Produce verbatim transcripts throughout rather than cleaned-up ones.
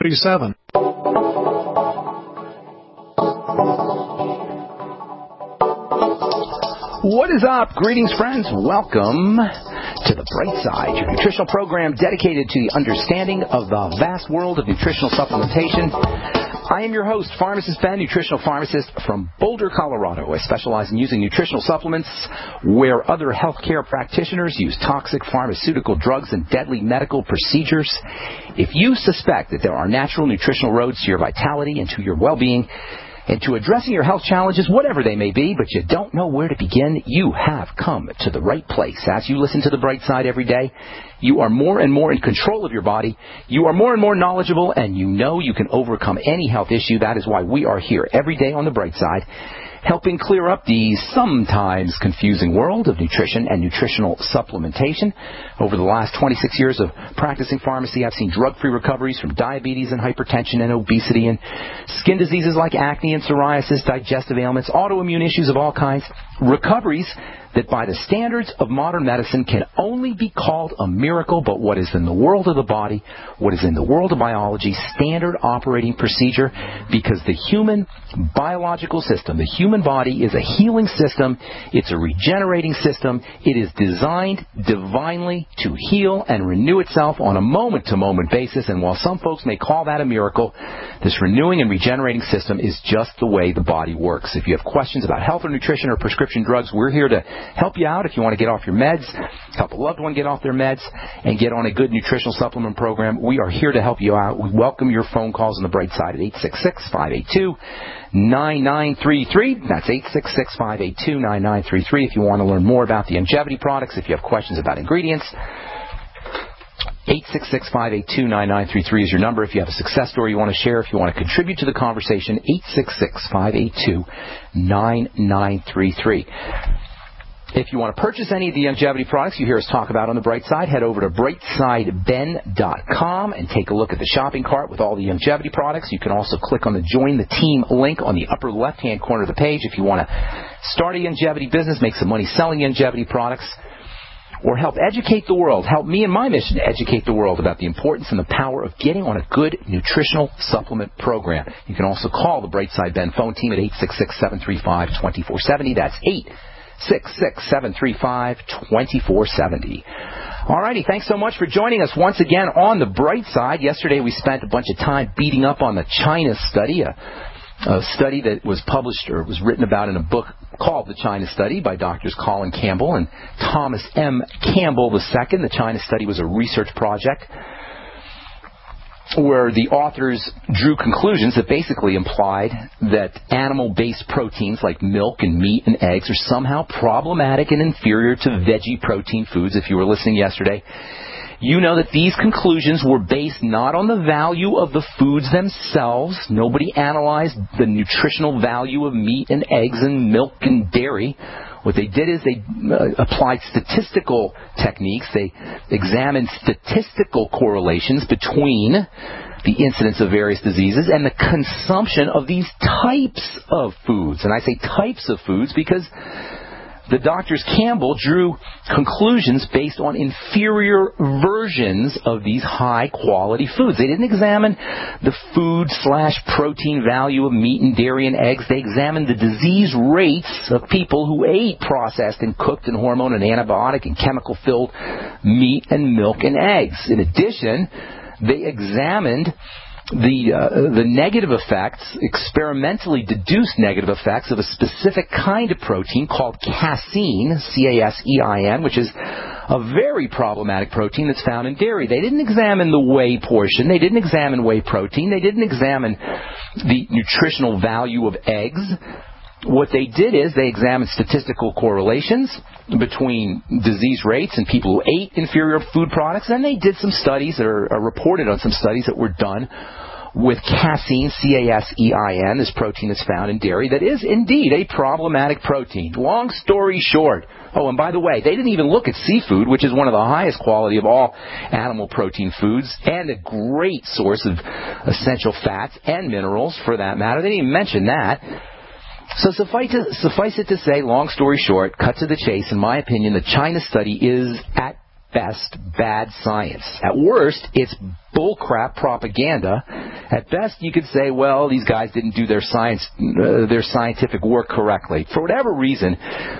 thirty-seven. What is up? Greetings, friends. Welcome to The Bright Side, your nutritional program dedicated to the understanding of the vast world of nutritional supplementation. I am your host, Pharmacist Ben, nutritional pharmacist from Boulder, Colorado. I specialize in using nutritional supplements where other healthcare practitioners use toxic pharmaceutical drugs and deadly medical procedures. If you suspect that there are natural nutritional roads to your vitality and to your well-being, and to addressing your health challenges, whatever they may be, but you don't know where to begin, you have come to the right place. As you listen to The Bright Side every day, you are more and more in control of your body. You are more and more knowledgeable, and you know you can overcome any health issue. That is why we are here every day on The Bright Side, helping clear up the sometimes confusing world of nutrition and nutritional supplementation. Over the last twenty-six years of practicing pharmacy, I've seen drug-free recoveries from diabetes and hypertension and obesity and skin diseases like acne and psoriasis, digestive ailments, autoimmune issues of all kinds, recoveries that by the standards of modern medicine can only be called a miracle, but what is in the world of the body, what is in the world of biology, standard operating procedure, because the human biological system, the human body is a healing system, it's a regenerating system, it is designed divinely to heal and renew itself on a moment-to-moment basis, and while some folks may call that a miracle, this renewing and regenerating system is just the way the body works. If you have questions about health or nutrition or prescription drugs, we're here to help you out. If you want to get off your meds, help a loved one get off their meds, and get on a good nutritional supplement program, we are here to help you out. We welcome your phone calls on The Bright Side at eight six six, five eight two, nine nine three three. That's eight six six, five eight two, nine nine three three. If you want to learn more about the longevity products, if you have questions about ingredients, eight six six, five eight two, nine nine three three is your number. If you have a success story you want to share, if you want to contribute to the conversation, eight six six, five eight two, nine nine three three. If you want to purchase any of the longevity products you hear us talk about on The Bright Side, head over to bright side ben dot com and take a look at the shopping cart with all the longevity products. You can also click on the Join the Team link on the upper left-hand corner of the page if you want to start a longevity business, make some money selling longevity products, or help educate the world, help me in my mission to educate the world about the importance and the power of getting on a good nutritional supplement program. You can also call the Bright Side Ben phone team at eight six six, seven three five, two four seven zero. That's eight six six, seven three five, two four seven zero. All righty, thanks so much for joining us once again on The Bright Side. Yesterday we spent a bunch of time beating up on the China study, a, a study that was published or was written about in a book called The China Study by Doctors Colin Campbell and Thomas M. Campbell the Second. The China Study was a research project where the authors drew conclusions that basically implied that animal-based proteins like milk and meat and eggs are somehow problematic and inferior to veggie protein foods. If you were listening yesterday, you know that these conclusions were based not on the value of the foods themselves. Nobody analyzed the nutritional value of meat and eggs and milk and dairy. What they did is they uh, applied statistical techniques. They examined statistical correlations between the incidence of various diseases and the consumption of these types of foods. And I say types of foods because the doctors Campbell drew conclusions based on inferior versions of these high-quality foods. They didn't examine the food slash protein value of meat and dairy and eggs. They examined the disease rates of people who ate processed and cooked and hormone and antibiotic and chemical-filled meat and milk and eggs. In addition, they examined the uh, the negative effects, experimentally deduced negative effects of a specific kind of protein called casein, C A S E I N, which is a very problematic protein that's found in dairy. They didn't examine the whey portion. They didn't examine whey protein. They didn't examine the nutritional value of eggs. What they did is they examined statistical correlations between disease rates and people who ate inferior food products, and they did some studies, or, or reported on some studies that were done with casein, C A S E I N, this protein that's found in dairy, that is indeed a problematic protein. Long story short, oh, and by the way, they didn't even look at seafood, which is one of the highest quality of all animal protein foods, and a great source of essential fats and minerals, for that matter. They didn't even mention that. So suffice it, suffice it to say, long story short, cut to the chase, in my opinion, the China study is, at best, bad science. At worst, it's bullcrap propaganda At best, you could say, well, these guys didn't do their science, uh, their scientific work correctly. For whatever reason,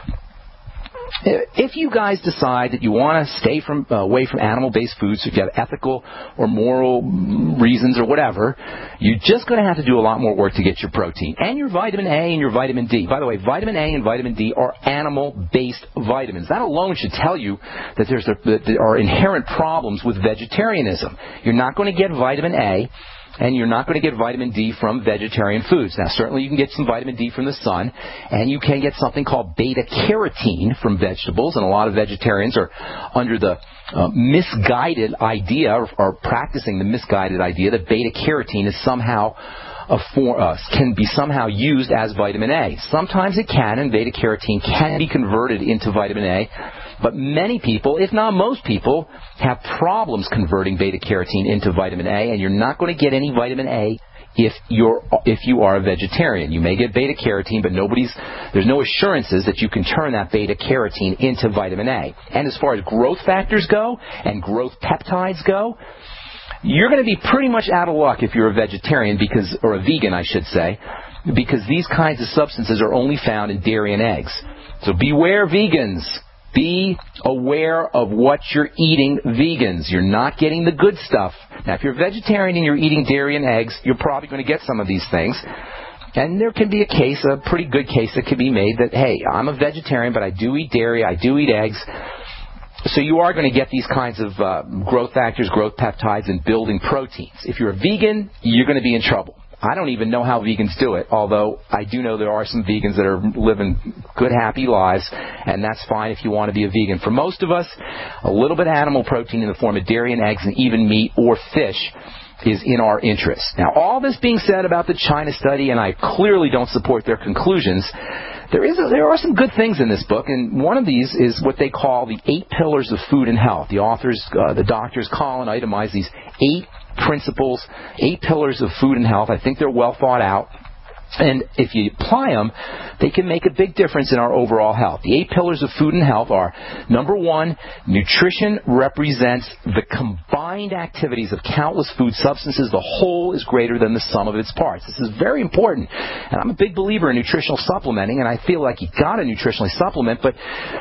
if you guys decide that you want to stay from uh, away from animal-based foods, so if you have ethical or moral reasons or whatever, you're just going to have to do a lot more work to get your protein and your vitamin A and your vitamin D. By the way, vitamin A and vitamin D are animal-based vitamins. That alone should tell you that, there's a, that there are inherent problems with vegetarianism. You're not going to get vitamin A, and you're not going to get vitamin D from vegetarian foods. Now, certainly you can get some vitamin D from the sun, and you can get something called beta-carotene from vegetables, and a lot of vegetarians are under the uh, misguided idea, or, or practicing the misguided idea, that beta-carotene is somehow a form, uh, can be somehow used as vitamin A. Sometimes it can, and beta-carotene can be converted into vitamin A. But many people, if not most people, have problems converting beta-carotene into vitamin A, and you're not going to get any vitamin A if you're if you are a vegetarian. You may get beta-carotene, but nobody's there's no assurances that you can turn that beta-carotene into vitamin A. And as far as growth factors go and growth peptides go, you're going to be pretty much out of luck if you're a vegetarian, because or a vegan, I should say, because these kinds of substances are only found in dairy and eggs. So beware, vegans. Be aware of what you're eating, vegans. You're not getting the good stuff. Now, if you're a vegetarian and you're eating dairy and eggs, you're probably going to get some of these things. And there can be a case, a pretty good case that could be made that, hey, I'm a vegetarian, but I do eat dairy, I do eat eggs. So you are going to get these kinds of uh, growth factors, growth peptides, and building proteins. If you're a vegan, you're going to be in trouble. I don't even know how vegans do it, although I do know there are some vegans that are living good, happy lives, and that's fine if you want to be a vegan. For most of us, a little bit of animal protein in the form of dairy and eggs and even meat or fish is in our interest. Now, all this being said about the China study, and I clearly don't support their conclusions, there is a, there are some good things in this book, and one of these is what they call the eight pillars of food and health. The authors, uh, the doctors call and itemize these eight principles, eight pillars of food and health. I think they're well thought out. And if you apply them, they can make a big difference in our overall health. The eight pillars of food and health are, number one, nutrition represents the combined activities of countless food substances. The whole is greater than the sum of its parts. This is very important. And I'm a big believer in nutritional supplementing, and I feel like you got to nutritionally supplement, but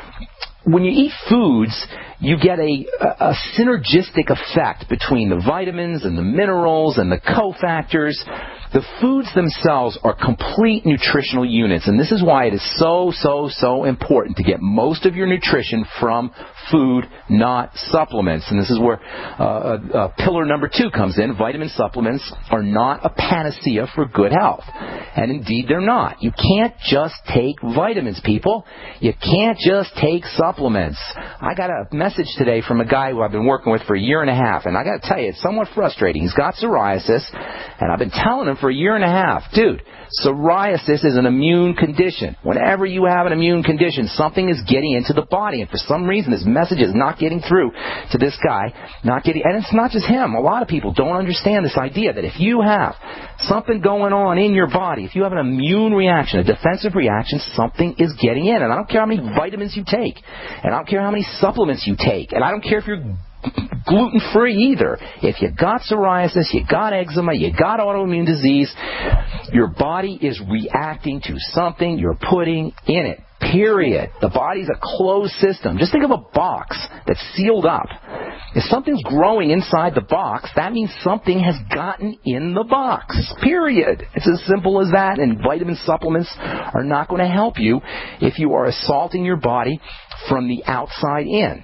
when you eat foods, you get a, a, a synergistic effect between the vitamins and the minerals and the cofactors. The foods themselves are complete nutritional units, and this is why it is so, so, so important to get most of your nutrition from food, not supplements. And this is where uh, uh, uh, pillar number two comes in. Vitamin supplements are not a panacea for good health. And indeed, they're not. You can't just take vitamins, people. You can't just take supplements. I got a message today from a guy who I've been working with for a year and a half, and I got to tell you, it's somewhat frustrating. He's got psoriasis, and I've been telling him for a year and a half, dude, psoriasis is an immune condition. Whenever you have an immune condition, something is getting into the body, and for some reason this message is not getting through to this guy, not getting, and it's not just him. A lot of people don't understand this idea that if you have something going on in your body, if you have an immune reaction, a defensive reaction, something is getting in. And I don't care how many vitamins you take, and I don't care how many supplements you take, and I don't care if you're gluten-free either. If you got psoriasis, you got eczema, you got autoimmune disease, your body is reacting to something you're putting in it. Period. The body's a closed system. Just think of a box that's sealed up. If something's growing inside the box, that means something has gotten in the box. Period. It's as simple as that, and vitamin supplements are not going to help you if you are assaulting your body from the outside in.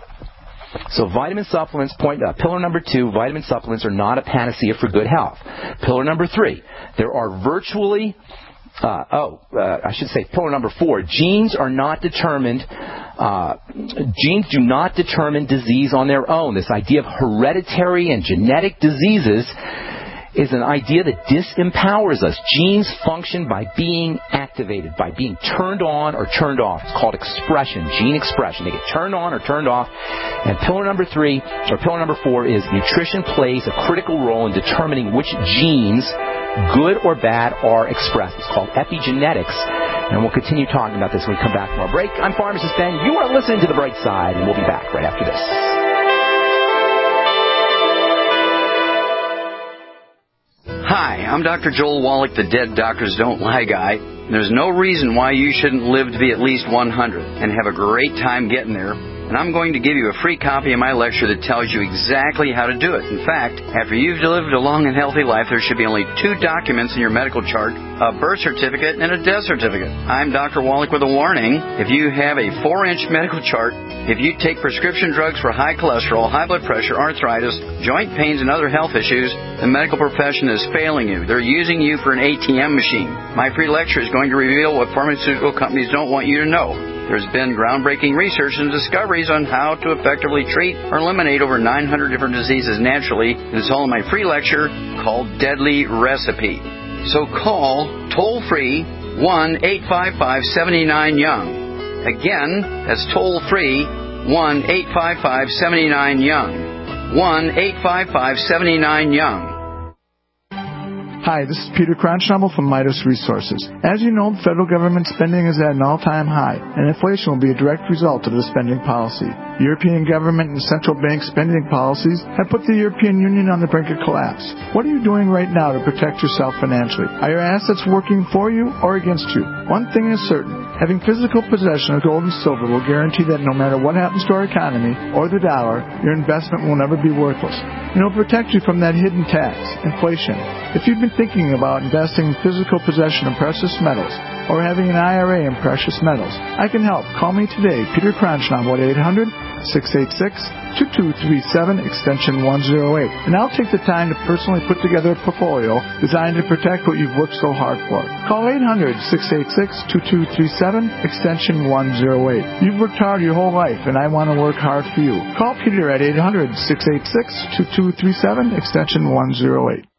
So vitamin supplements, point uh, pillar number two, vitamin supplements are not a panacea for good health. Pillar number three, there are virtually, uh, oh, uh, I should say pillar number four, genes are not determined, uh, genes do not determine disease on their own. This idea of hereditary and genetic diseases is an idea that disempowers us. Genes function by being activated, by being turned on or turned off. It's called expression, gene expression. They get turned on or turned off. And pillar number three, or pillar number four, is nutrition plays a critical role in determining which genes, good or bad, are expressed. It's called epigenetics. And we'll continue talking about this when we come back from our break. I'm Pharmacist Ben. You are listening to The Bright Side, and we'll be back right after this. Hi, I'm Doctor Joel Wallach, the Dead Doctors Don't Lie guy. There's no reason why you shouldn't live to be at least one hundred and have a great time getting there. And I'm going to give you a free copy of my lecture that tells you exactly how to do it. In fact, after you've lived a long and healthy life, there should be only two documents in your medical chart, a birth certificate and a death certificate. I'm Doctor Wallach with a warning. If you have a four-inch medical chart, if you take prescription drugs for high cholesterol, high blood pressure, arthritis, joint pains, and other health issues, the medical profession is failing you. They're using you for an A T M machine. My free lecture is going to reveal what pharmaceutical companies don't want you to know. There's been groundbreaking research and discoveries on how to effectively treat or eliminate over nine hundred different diseases naturally, and it's all in my free lecture called Deadly Recipe. So call toll-free one eight five five, seven nine, young. Again, that's toll-free one eight five five, seven nine, young. one eight five five, seven nine, young. Hi, this is Peter Kronschnabel from Midas Resources. As you know, the federal government spending is at an all-time high, and inflation will be a direct result of the spending policy. European government and central bank spending policies have put the European Union on the brink of collapse. What are you doing right now to protect yourself financially? Are your assets working for you or against you? One thing is certain. Having physical possession of gold and silver will guarantee that no matter what happens to our economy or the dollar, your investment will never be worthless. And it will protect you from that hidden tax, inflation. If you've been thinking about investing in physical possession of precious metals or having an I R A in precious metals, I can help. Call me today, Peter Kronschnabel at eight hundred, six eight six, two two three seven, extension one oh eight. And I'll take the time to personally put together a portfolio designed to protect what you've worked so hard for. Call eight hundred, six eight six, two two three seven, extension one oh eight. You've worked hard your whole life, and I want to work hard for you. Call Peter at eight hundred, six eight six, two two three seven, extension one oh eight.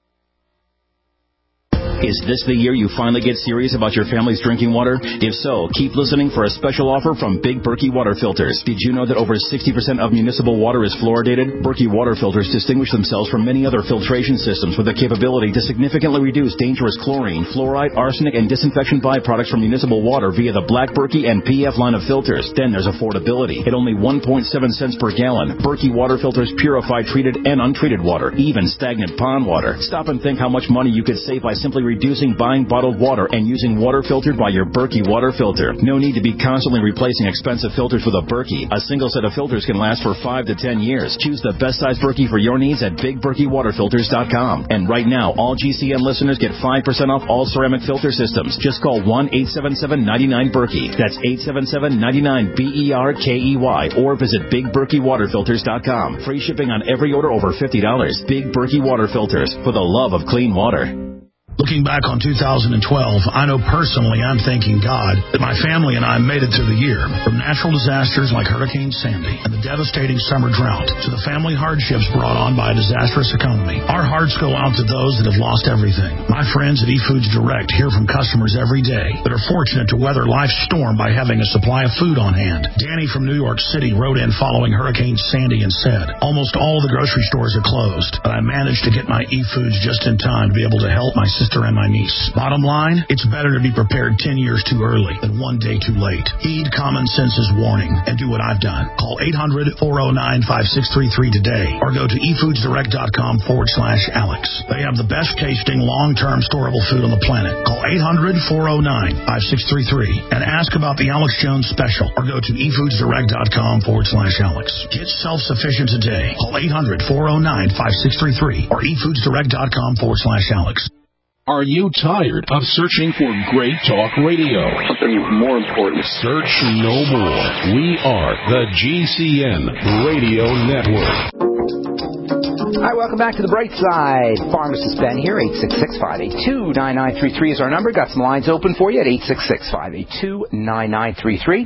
Is this the year you finally get serious about your family's drinking water? If so, keep listening for a special offer from Big Berkey Water Filters. Did you know that over sixty percent of municipal water is fluoridated? Berkey Water Filters distinguish themselves from many other filtration systems with the capability to significantly reduce dangerous chlorine, fluoride, arsenic, and disinfection byproducts from municipal water via the Black Berkey and P F line of filters. Then there's affordability. At only one point seven cents per gallon, Berkey Water Filters purify treated and untreated water, even stagnant pond water. Stop and think how much money you could save by simply reducing buying bottled water and using water filtered by your Berkey water filter. No need to be constantly replacing expensive filters with a Berkey. A single set of filters can last for five to ten years. Choose the best size Berkey for your needs at big berkey water filters dot com. And right now, all G C N listeners get five percent off all ceramic filter systems. Just call one eight seven seven, nine nine, Berkey. That's eight seven seven, nine nine, B E R K E Y. Or visit big berkey water filters dot com. Free shipping on every order over fifty dollars. Big Berkey Water Filters, for the love of clean water. Looking back on two thousand twelve, I know personally I'm thanking God that my family and I made it through the year. From natural disasters like Hurricane Sandy and the devastating summer drought to the family hardships brought on by a disastrous economy, our hearts go out to those that have lost everything. My friends at eFoods Direct hear from customers every day that are fortunate to weather life's storm by having a supply of food on hand. Danny from New York City wrote in following Hurricane Sandy and said, "Almost all the grocery stores are closed, but I managed to get my eFoods just in time to be able to help my sister and my niece. Bottom line, it's better to be prepared ten years too early than one day too late. Heed common sense's warning and do what I've done. Call eight hundred, four oh nine, five six three three today or go to efoodsdirect.com forward slash Alex. They have the best tasting long-term storable food on the planet. Call eight hundred, four oh nine, five six three three and ask about the Alex Jones special or go to efoodsdirect.com forward slash Alex. Get self-sufficient today. Call eight hundred, four oh nine, five six three three or efoodsdirect.com forward slash Alex. Are you tired of searching for great talk radio? Something more important. Search no more. We are the G C N Radio Network. Hi, welcome back to the Bright Side. Pharmacist Ben here. eight six six, five eight two, nine nine three three is our number. Got some lines open for you at eight six six, five eight two, nine nine three three.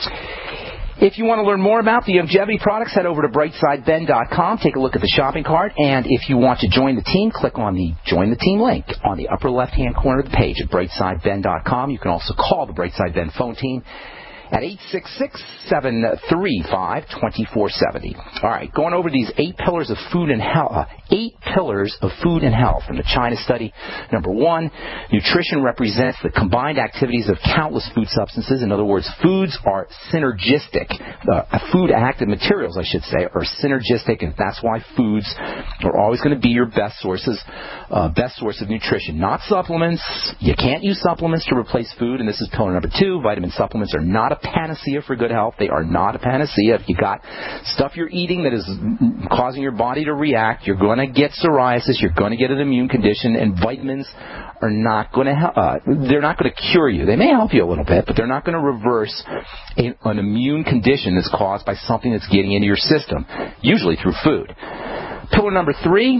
If you want to learn more about the Youngevity products, head over to brightside ben dot com. Take a look at the shopping cart. And if you want to join the team, click on the Join the Team link on the upper left-hand corner of the page at brightside ben dot com. You can also call the Brightside Ben phone team at eight six six, seven three five, two four seven zero. All right, going over these eight pillars of food and health. Uh, eight pillars of food and health from the China study. Number one, nutrition represents the combined activities of countless food substances. In other words, foods are synergistic. Uh, food active materials, I should say, are synergistic, and that's why foods are always going to be your best sources, uh, best source of nutrition. Not supplements. You can't use supplements to replace food, and this is pillar number two. Vitamin supplements are not a panacea for good health. They are not a panacea. If you got stuff you're eating that is causing your body to react, you're going to get psoriasis, you're going to get an immune condition, and vitamins are not going to help. Uh, they're not going to cure you. They may help you a little bit, but they're not going to reverse a, an immune condition that's caused by something that's getting into your system, usually through food. Pillar number three,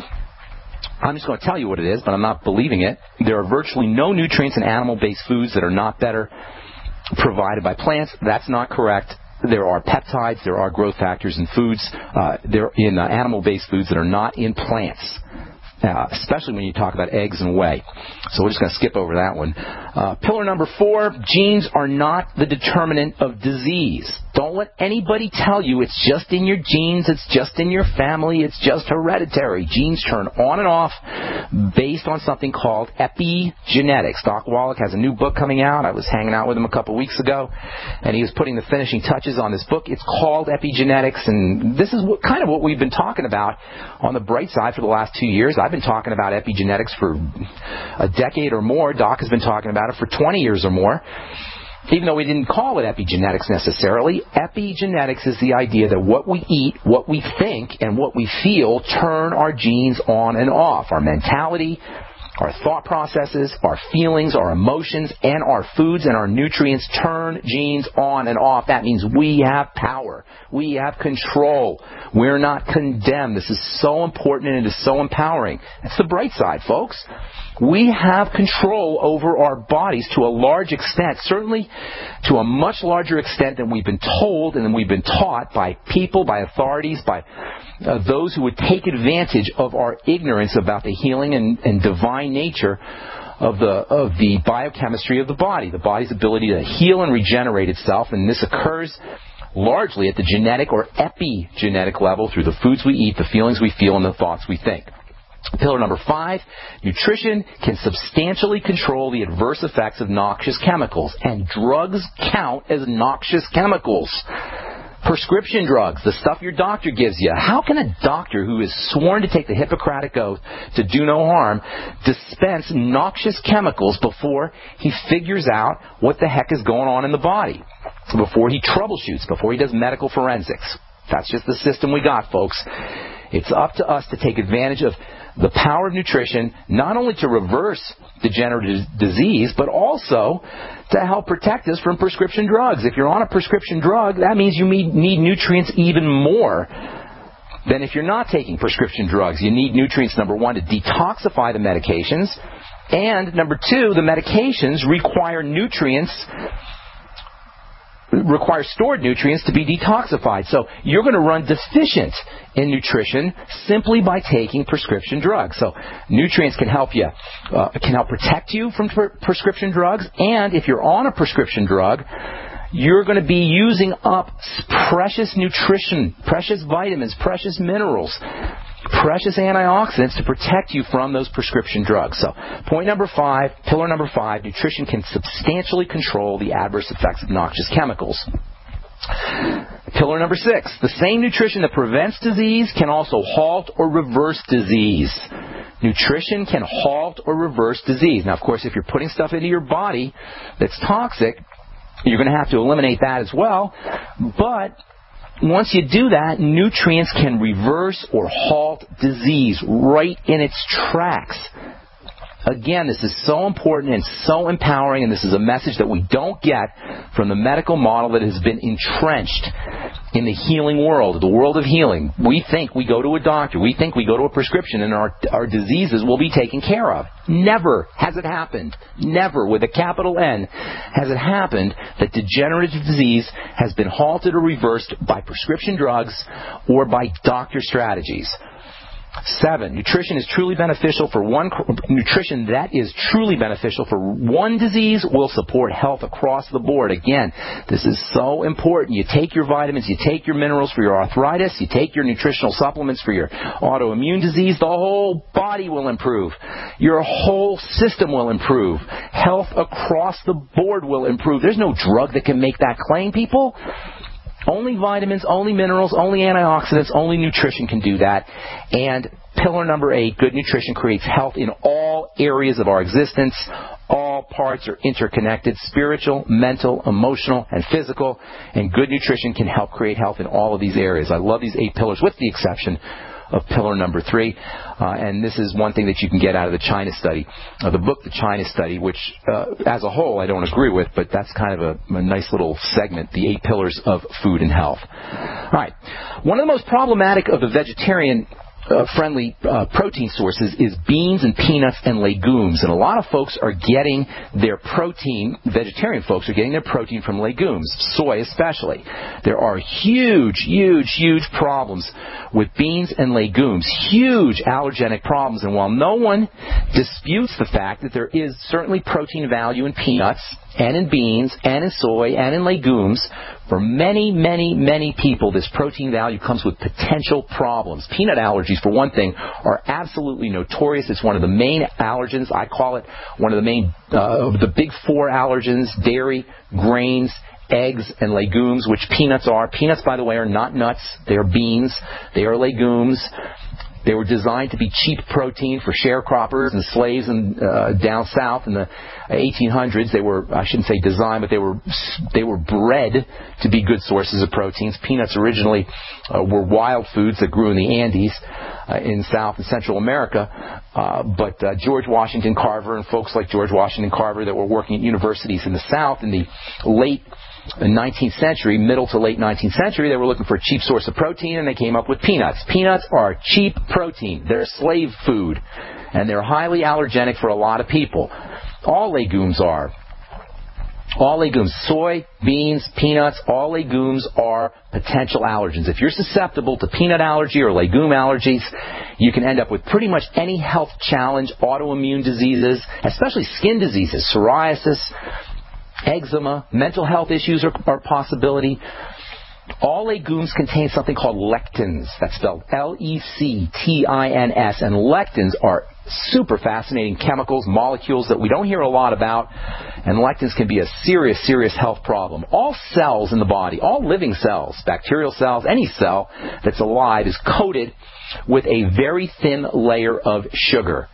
I'm just going to tell you what it is, but I'm not believing it. There are virtually no nutrients in animal-based foods that are not better provided by plants. That's not correct. There are peptides, there are growth factors in foods, uh, they're in uh, animal-based foods that are not in plants. Uh, especially when you talk about eggs and whey. So we're just going to skip over that one. Uh, pillar number four, genes are not the determinant of disease. Don't let anybody tell you it's just in your genes, it's just in your family, it's just hereditary. Genes turn on and off based on something called epigenetics. Doc Wallach has a new book coming out. I was hanging out with him a couple weeks ago, and he was putting the finishing touches on this book. It's called Epigenetics, and this is what, kind of what we've been talking about on the bright side for the last two years. I've been talking about epigenetics for a decade or more. Doc has been talking about it for twenty years or more. Even though we didn't call it epigenetics necessarily, epigenetics is the idea that what we eat, what we think, and what we feel turn our genes on and off. Our mentality, our thought processes, our feelings, our emotions, and our foods and our nutrients turn genes on and off. That means we have power. We have control. We're not condemned. This is so important and it is so empowering. That's the bright side, folks. We have control over our bodies to a large extent, certainly to a much larger extent than we've been told and than we've been taught by people, by authorities, by uh, those who would take advantage of our ignorance about the healing and, and divine nature of the of the biochemistry of the body, the body's ability to heal and regenerate itself, and this occurs largely at the genetic or epigenetic level through the foods we eat, the feelings we feel, and the thoughts we think. Pillar number five, nutrition can substantially control the adverse effects of noxious chemicals, and drugs count as noxious chemicals. Prescription drugs, the stuff your doctor gives you. How can a doctor who is sworn to take the Hippocratic Oath to do no harm dispense noxious chemicals before he figures out what the heck is going on in the body? Before he troubleshoots, before he does medical forensics. That's just the system we got, folks. It's up to us to take advantage of the power of nutrition, not only to reverse degenerative disease, but also to help protect us from prescription drugs. If you're on a prescription drug, that means you need, need nutrients even more than if you're not taking prescription drugs. You need nutrients, number one, to detoxify the medications, and number two, the medications require nutrients require stored nutrients to be detoxified. So you're going to run deficient in nutrition simply by taking prescription drugs. So nutrients can help you, uh, can help protect you from pre- prescription drugs. And if you're on a prescription drug, you're going to be using up precious nutrition, precious vitamins, precious minerals, precious antioxidants to protect you from those prescription drugs. So point number five, pillar number five, nutrition can substantially control the adverse effects of noxious chemicals. Pillar number six, the same nutrition that prevents disease can also halt or reverse disease. Nutrition can halt or reverse disease. Now, of course, if you're putting stuff into your body that's toxic, you're going to have to eliminate that as well. But once you do that, nutrients can reverse or halt disease right in its tracks. Again, this is so important and so empowering, and this is a message that we don't get from the medical model that has been entrenched in the healing world, the world of healing. We think we go to a doctor, we think we go to a prescription, and our, our diseases will be taken care of. Never has it happened, never, with a capital N, has it happened that degenerative disease has been halted or reversed by prescription drugs or by doctor strategies. Seven, nutrition is truly beneficial for one, nutrition that is truly beneficial for one disease will support health across the board. Again, this is so important. You take your vitamins, you take your minerals for your arthritis, you take your nutritional supplements for your autoimmune disease, the whole body will improve. Your whole system will improve. Health across the board will improve. There's no drug that can make that claim, people. Only vitamins, only minerals, only antioxidants, only nutrition can do that. And pillar number eight, good nutrition creates health in all areas of our existence. All parts are interconnected, spiritual, mental, emotional, and physical. And good nutrition can help create health in all of these areas. I love these eight pillars, with the exception of pillar number three. Uh, and this is one thing that you can get out of the China study, uh, the book, The China Study, which uh, as a whole I don't agree with, but that's kind of a, a nice little segment, the eight pillars of food and health. All right. One of the most problematic of the vegetarian Uh, friendly uh, protein sources is beans and peanuts and legumes. And a lot of folks are getting their protein, vegetarian folks are getting their protein from legumes, soy especially. There are huge, huge, huge problems with beans and legumes, huge allergenic problems. And while no one disputes the fact that there is certainly protein value in peanuts and in beans and in soy and in legumes, for many, many, many people, this protein value comes with potential problems. Peanut allergies, for one thing, are absolutely notorious. It's one of the main allergens. I call it one of the main, uh, the big four allergens: dairy, grains, eggs, and legumes, which peanuts are. Peanuts, by the way, are not nuts. They are beans. They are legumes. They were designed to be cheap protein for sharecroppers and slaves in, uh, down south in the eighteen hundreds. They were, I shouldn't say designed, but they were they were bred to be good sources of proteins. Peanuts originally uh, were wild foods that grew in the Andes uh, in South and Central America. Uh, but uh, George Washington Carver and folks like George Washington Carver that were working at universities in the South in the late nineteenth century, middle to late nineteenth century, they were looking for a cheap source of protein, and they came up with peanuts. Peanuts are cheap protein. They're slave food, and they're highly allergenic for a lot of people. All legumes are. All legumes, soy, beans, peanuts, all legumes are potential allergens. If you're susceptible to peanut allergy or legume allergies, you can end up with pretty much any health challenge, autoimmune diseases, especially skin diseases, psoriasis, eczema, mental health issues are, are a possibility. All legumes contain something called lectins. That's spelled L E C T I N S. And lectins are super fascinating chemicals, molecules that we don't hear a lot about. And lectins can be a serious, serious health problem. All cells in the body, all living cells, bacterial cells, any cell that's alive is coated with a very thin layer of sugar.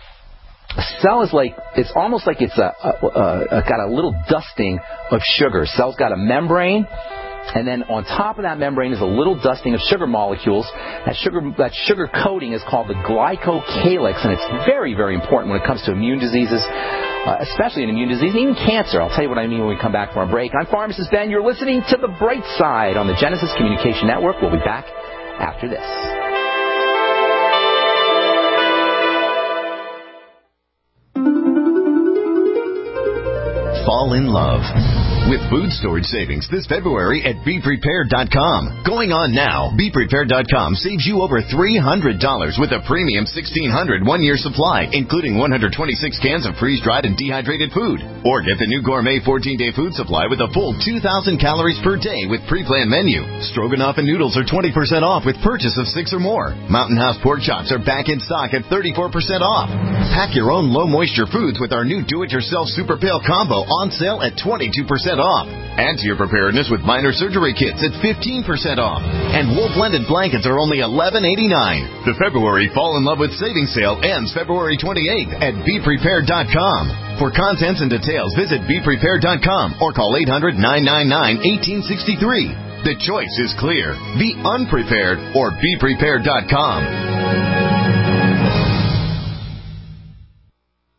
A cell is like, it's almost like it's a, a, a, a got a little dusting of sugar. Cell's got a membrane, and then on top of that membrane is a little dusting of sugar molecules. That sugar, that sugar coating is called the glycocalyx, and it's very, very important when it comes to immune diseases, uh, especially an immune disease, and even cancer. I'll tell you what I mean when we come back from our break. I'm Pharmacist Ben. You're listening to The Bright Side on the Genesis Communication Network. We'll be back after this. Fall in love with food storage savings this February at Be Prepared dot com. Going on now, Be Prepared dot com saves you over three hundred dollars with a premium sixteen hundred one-year supply, including one hundred twenty-six cans of freeze-dried and dehydrated food. Or get the new gourmet fourteen-day food supply with a full two thousand calories per day with pre-planned menu. Stroganoff and noodles are twenty percent off with purchase of six or more. Mountain House pork chops are back in stock at thirty-four percent off. Pack your own low-moisture foods with our new do-it-yourself Super Pail Combo on sale at twenty-two percent off. Add to your preparedness with minor surgery kits at fifteen percent off. And wool blended blankets are only eleven eighty-nine. The February Fall in Love with Savings Sale ends February twenty-eighth at Be Prepared dot com. For contents and details, visit Be Prepared dot com or call eight hundred nine nine nine one eight six three. The choice is clear. Be unprepared or Be Prepared dot com.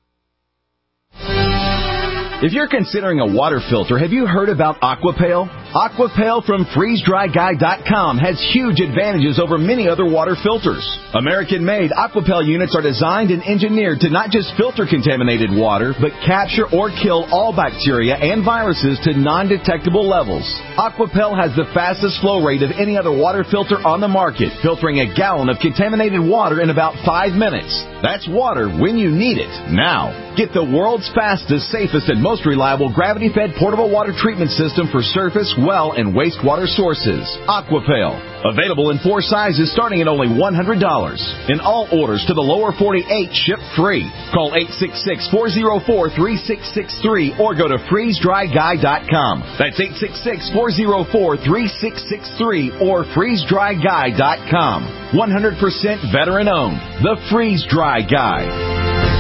If you're considering a water filter, have you heard about Aquapail? Aquapel from freeze dry guy dot com has huge advantages over many other water filters. American-made Aquapel units are designed and engineered to not just filter contaminated water, but capture or kill all bacteria and viruses to non-detectable levels. Aquapel has the fastest flow rate of any other water filter on the market, filtering a gallon of contaminated water in about five minutes. That's water when you need it, now. Get the world's fastest, safest, and most reliable gravity-fed portable water treatment system for surface, well, and wastewater sources. Aquapel. Available in four sizes starting at only one hundred dollars. And all orders to the lower forty-eight ship free. Call eight six six, four oh four, three six six three or go to freeze dry guy dot com. That's eight six six, four oh four, three six six three or freeze dry guy dot com. one hundred percent veteran owned. The Freeze Dry Guy.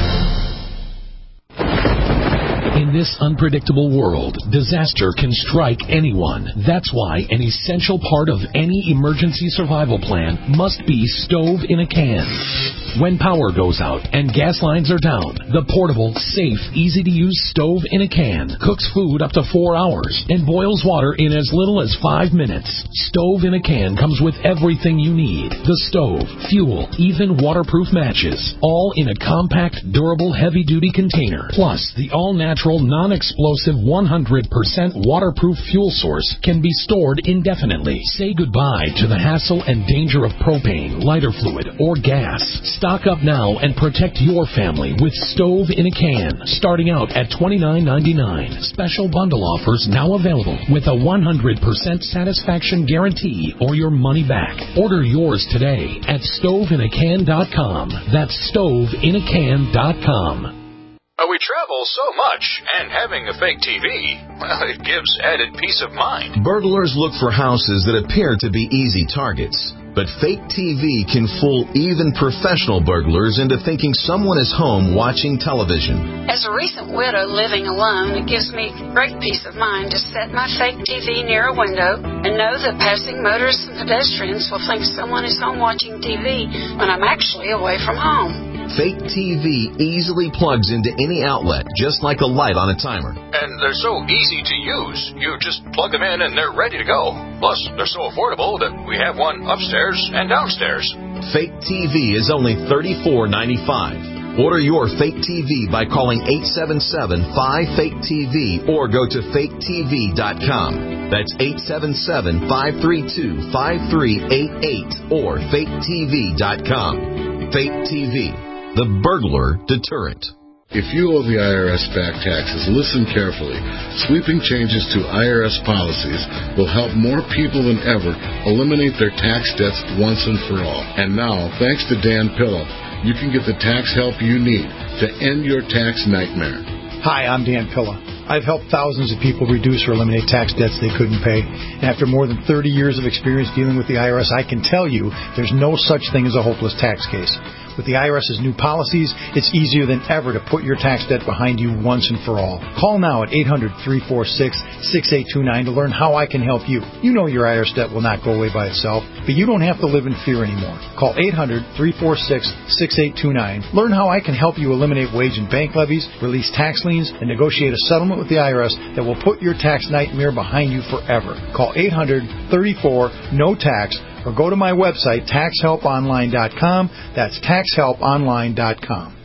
In this unpredictable world, disaster can strike anyone. That's why an essential part of any emergency survival plan must be stove in a can. When power goes out and gas lines are down, the portable, safe, easy-to-use stove in a can cooks food up to four hours and boils water in as little as five minutes. Stove in a can comes with everything you need. The stove, fuel, even waterproof matches, all in a compact, durable, heavy-duty container. Plus, the all-natural, non-explosive, one hundred percent waterproof fuel source can be stored indefinitely. Say goodbye to the hassle and danger of propane, lighter fluid, or gas. Stock up now and protect your family with Stove in a Can, starting out at twenty-nine ninety-nine. Special bundle offers now available with a one hundred percent satisfaction guarantee or your money back. Order yours today at stove in a can dot com. That's stove in a can dot com. Uh, we travel so much, and having a fake T V, well, it gives added peace of mind. Burglars look for houses that appear to be easy targets. But fake T V can fool even professional burglars into thinking someone is home watching television. As a recent widow living alone, it gives me great peace of mind to set my fake T V near a window and know that passing motorists and pedestrians will think someone is home watching T V when I'm actually away from home. Fake T V easily plugs into any outlet, just like a light on a timer. And they're so easy to use. You just plug them in and they're ready to go. Plus, they're so affordable that we have one upstairs and downstairs. Fake T V is only thirty-four ninety-five. Order your fake T V by calling eight seven seven, five, fake T V or go to fake T V dot com. That's eight seven seven, five three two, five three eight eight or fake T V dot com. Fake T V, the burglar deterrent. If you owe the I R S back taxes, listen carefully. Sweeping changes to I R S policies will help more people than ever eliminate their tax debts once and for all. And now, thanks to Dan Pilla, you can get the tax help you need to end your tax nightmare. Hi, I'm Dan Pilla. I've helped thousands of people reduce or eliminate tax debts they couldn't pay. And after more than thirty years of experience dealing with the I R S, I can tell you there's no such thing as a hopeless tax case. With the I R S's new policies, it's easier than ever to put your tax debt behind you once and for all. Call now at eight hundred, three four six, six eight two nine to learn how I can help you. You know your I R S debt will not go away by itself, but you don't have to live in fear anymore. Call eight hundred, three four six, six eight two nine. Learn how I can help you eliminate wage and bank levies, release tax liens, and negotiate a settlement with the I R S that will put your tax nightmare behind you forever. Call eight hundred, thirty-four, no tax or go to my website, tax help online dot com. That's tax help online dot com.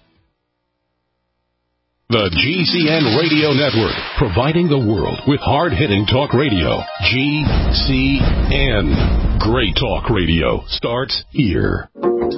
The G C N Radio Network, providing the world with hard-hitting talk radio. G C N. Great talk radio starts here.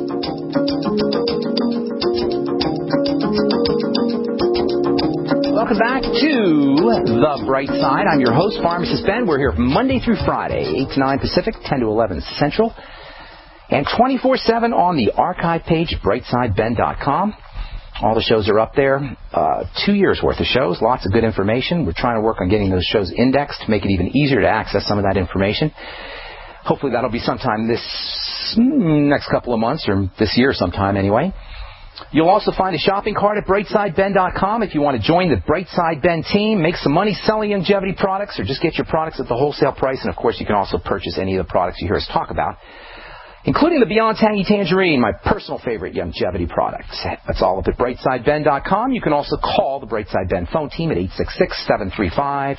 Welcome back to The Bright Side. I'm your host, Pharmacist Ben. We're here Monday through Friday, eight to nine Pacific, ten to eleven Central, and twenty-four seven on the archive page, bright side ben dot com. All the shows are up there. Uh, two years' worth of shows, lots of good information. We're trying to work on getting those shows indexed to make it even easier to access some of that information. Hopefully that'll be sometime this next couple of months, or this year sometime anyway. You'll also find a shopping cart at bright side ben dot com if you want to join the Brightside Ben team, make some money selling longevity products, or just get your products at the wholesale price. And, of course, you can also purchase any of the products you hear us talk about, including the Beyond Tangy Tangerine, my personal favorite longevity product. That's all up at bright side ben dot com. You can also call the Brightside Ben phone team at eight six six, seven three five,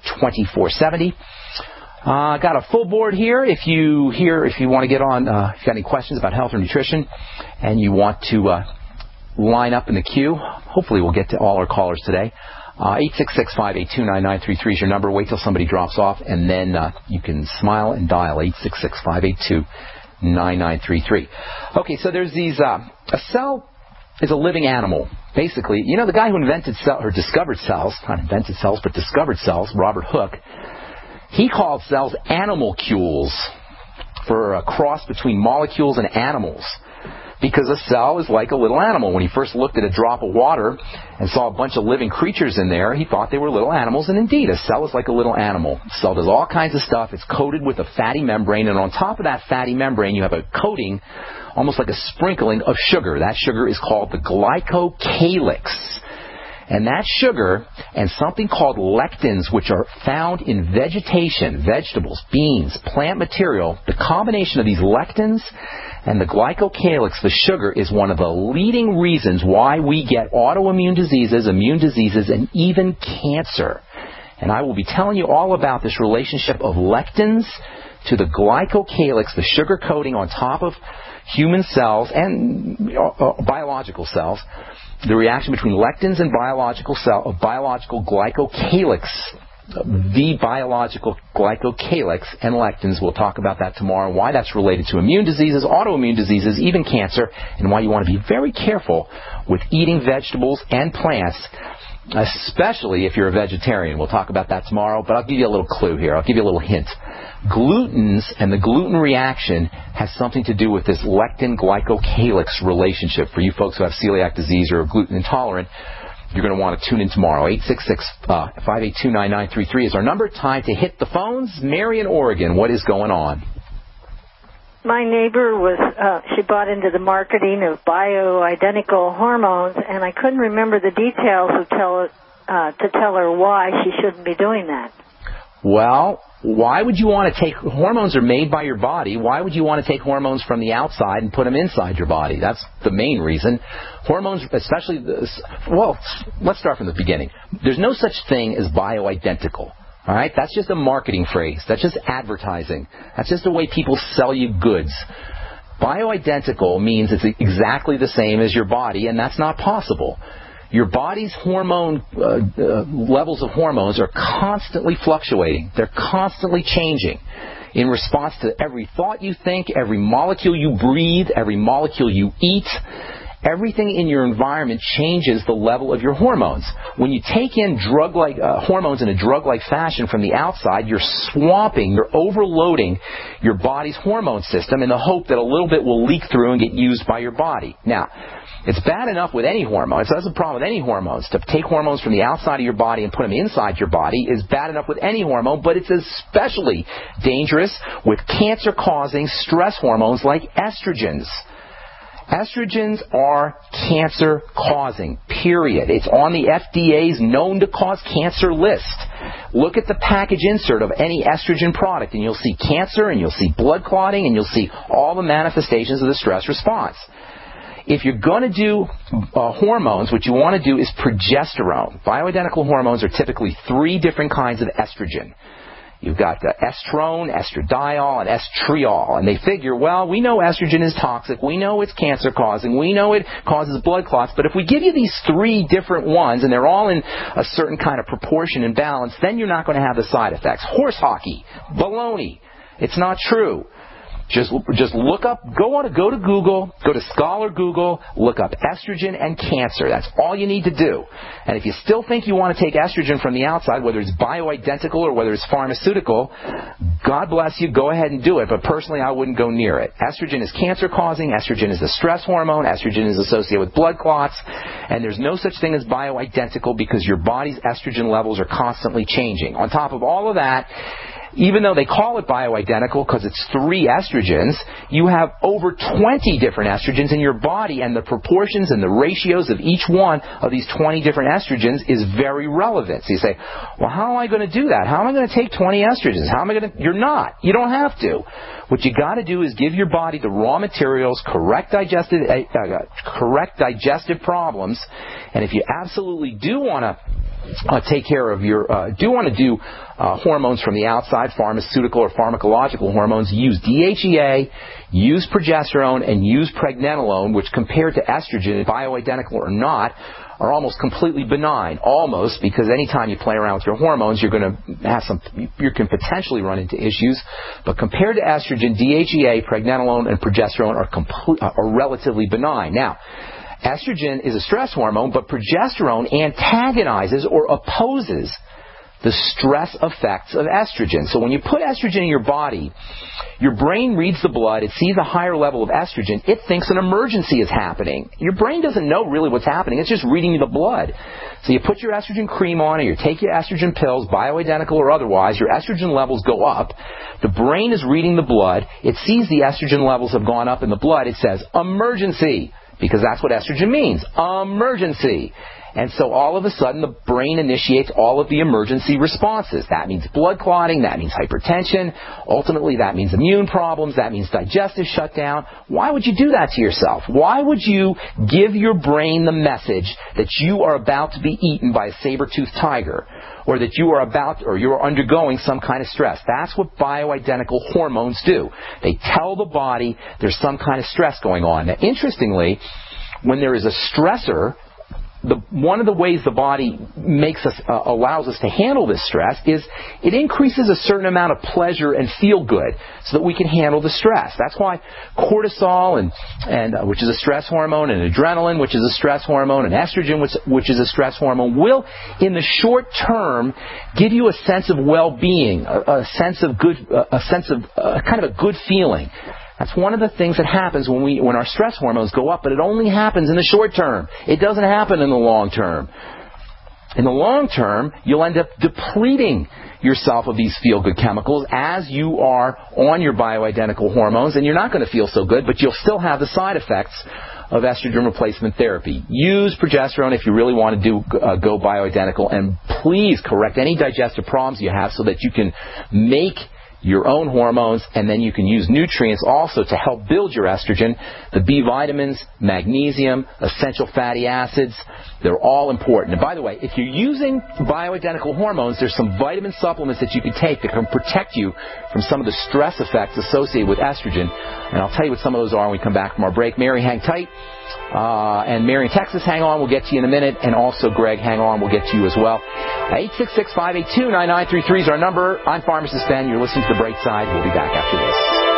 twenty-four seventy. Uh, got a full board here. If you here, if you want to get on, uh, if you got any questions about health or nutrition, and you want to uh, line up in the queue, hopefully we'll get to all our callers today. Uh, eight six six, five eight two, nine nine three three is your number. Wait till somebody drops off, and then uh, you can smile and dial eight six six, five eight two, nine nine three three. Okay, so there's these. Uh, a cell is a living animal. Basically, you know, the guy who invented cell or discovered cells, not invented cells, but discovered cells, Robert Hooke. He called cells animalcules for a cross between molecules and animals. Because a cell is like a little animal. When he first looked at a drop of water and saw a bunch of living creatures in there, he thought they were little animals. And indeed, a cell is like a little animal. A cell does all kinds of stuff. It's coated with a fatty membrane. And on top of that fatty membrane, you have a coating, almost like a sprinkling of sugar. That sugar is called the glycocalyx. And that sugar and something called lectins, which are found in vegetation, vegetables, beans, plant material, the combination of these lectins and the glycocalyx, the sugar, is one of the leading reasons why we get autoimmune diseases, immune diseases, and even cancer. And I will be telling you all about this relationship of lectins to the glycocalyx, the sugar coating on top of human cells and uh, biological cells, the reaction between lectins and biological cell, uh, biological glycocalyx, the biological glycocalyx and lectins. We'll talk about that tomorrow, why that's related to immune diseases, autoimmune diseases, even cancer, and why you want to be very careful with eating vegetables and plants, especially if you're a vegetarian. We'll talk about that tomorrow, but I'll give you a little clue here. I'll give you a little hint. Glutens and the gluten reaction has something to do with this lectin-glycocalyx relationship. For you folks who have celiac disease or are gluten intolerant, you're going to want to tune in tomorrow. eight six six, five eight two, nine nine three three is our number. Time to hit the phones. Mary in Oregon, what is going on? My neighbor was, uh, she bought into the marketing of bioidentical hormones, and I couldn't remember the details to tell, uh, to tell her why she shouldn't be doing that. Well, why would you want to take, hormones are made by your body, why would you want to take hormones from the outside and put them inside your body? That's the main reason. Hormones, especially, this, well, let's start from the beginning. There's no such thing as bioidentical. All right? That's just a marketing phrase. That's just advertising. That's just the way people sell you goods. Bioidentical means it's exactly the same as your body, and that's not possible. Your body's hormone uh, uh, levels of hormones are constantly fluctuating. They're constantly changing in response to every thought you think, every molecule you breathe, every molecule you eat. Everything in your environment changes the level of your hormones. When you take in drug-like uh, hormones in a drug-like fashion from the outside, you're swamping, you're overloading your body's hormone system in the hope that a little bit will leak through and get used by your body. Now, it's bad enough with any hormone. That's a problem with any hormones. To take hormones from the outside of your body and put them inside your body is bad enough with any hormone, but it's especially dangerous with cancer-causing stress hormones like estrogens. Estrogens are cancer-causing, period. It's on the F D A's known to cause cancer list. Look at the package insert of any estrogen product, and you'll see cancer, and you'll see blood clotting, and you'll see all the manifestations of the stress response. If you're going to do uh, hormones, what you want to do is progesterone. Bioidentical hormones are typically three different kinds of estrogen. You've got uh, estrone, estradiol, and estriol. And they figure, well, we know estrogen is toxic. We know it's cancer-causing. We know it causes blood clots. But if we give you these three different ones, and they're all in a certain kind of proportion and balance, then you're not going to have the side effects. Horse hockey. Baloney. It's not true. Just just look up, go on, go to Google, go to Scholar Google, look up estrogen and cancer. That's all you need to do. And if you still think you want to take estrogen from the outside, whether it's bioidentical or whether it's pharmaceutical, God bless you, go ahead and do it. But personally, I wouldn't go near it. Estrogen is cancer-causing. Estrogen is a stress hormone. Estrogen is associated with blood clots. And there's no such thing as bioidentical because your body's estrogen levels are constantly changing. On top of all of that, even though they call it bioidentical because it's three estrogens, you have over twenty different estrogens in your body, and the proportions and the ratios of each one of these twenty different estrogens is very relevant. So you say, well, how am I going to do that? How am I going to take twenty estrogens? How am I going to? You're not. You don't have to. What you got to do is give your body the raw materials, correct digestive, uh, correct digestive problems, and if you absolutely do want to uh, take care of your, uh, do want to do uh, hormones from the outside, pharmaceutical or pharmacological hormones, use D H E A, use progesterone, and use pregnenolone, which compared to estrogen, bioidentical or not, are almost completely benign. Almost, because anytime you play around with your hormones, you're going to have some, you can potentially run into issues. But compared to estrogen, D H E A, pregnenolone, and progesterone are, complete, are relatively benign. Now, estrogen is a stress hormone, but progesterone antagonizes or opposes the stress effects of estrogen. So when you put estrogen in your body, your brain reads the blood, it sees a higher level of estrogen, it thinks an emergency is happening. Your brain doesn't know really what's happening, it's just reading the blood. So you put your estrogen cream on, or you take your estrogen pills, bioidentical or otherwise, your estrogen levels go up, the brain is reading the blood, it sees the estrogen levels have gone up in the blood, it says, emergency, because that's what estrogen means, emergency. And so all of a sudden the brain initiates all of the emergency responses. That means blood clotting, that means hypertension, ultimately that means immune problems, that means digestive shutdown. Why would you do that to yourself? Why would you give your brain the message that you are about to be eaten by a saber-toothed tiger, or that you are about, or you are undergoing some kind of stress? That's what bioidentical hormones do. They tell the body there's some kind of stress going on. Now, interestingly, when there is a stressor, The, one of the ways the body makes us, uh, allows us to handle this stress is it increases a certain amount of pleasure and feel good so that we can handle the stress. That's why cortisol, and, and uh, which is a stress hormone, and adrenaline, which is a stress hormone, and estrogen, which, which is a stress hormone, will, in the short term, give you a sense of well-being, a, a sense of good, a sense of uh, kind of a good feeling. That's one of the things that happens when we when our stress hormones go up, but it only happens in the short term. It doesn't happen in the long term. In the long term, you'll end up depleting yourself of these feel-good chemicals as you are on your bioidentical hormones, and you're not going to feel so good, but you'll still have the side effects of estrogen replacement therapy. Use progesterone if you really want to do uh, go bioidentical, and please correct any digestive problems you have so that you can make your own hormones, and then you can use nutrients also to help build your estrogen. The B vitamins, magnesium, essential fatty acids, they're all important. And by the way, if you're using bioidentical hormones, there's some vitamin supplements that you can take that can protect you from some of the stress effects associated with estrogen. And I'll tell you what some of those are when we come back from our break. Mary, hang tight. Uh, and Mary in Texas, hang on. We'll get to you in a minute. And also, Greg, hang on. We'll get to you as well. eight six six, five eight two, nine nine three three is our number. I'm Pharmacist Ben. You're listening to The Bright Side. We'll be back after this.